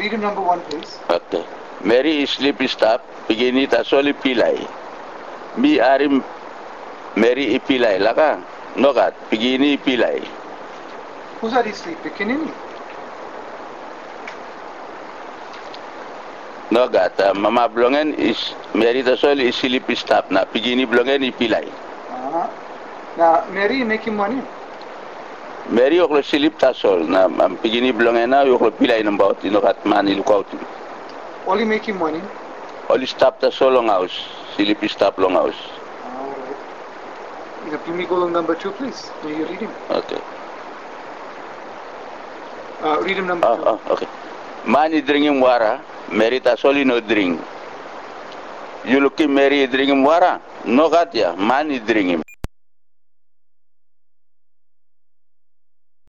read him number 1, please. Okay. Mary is sleepy stop, begini tasoli pilay. Mi arim Mary ipilay laka. Nogat, begini pilay. Who's are you sleepy? Kinini? Nogat, mama blongen is Mary tasoli is sleepy stop na begini blongen ipilay. Now, Mary, you make him money. Mary oklo silip tasol na begini blongen na oklo pilay ng baut inokat manil kaut. All you make him money. Oli stop tasol long house, silip stop long house. Alright. You have me go number 2, please. May you read him? Okay. Read him number 2. Okay. Mani drinking water, Mary tasoli no drink. You look Mary drinking water? No gat ya, mani drinking.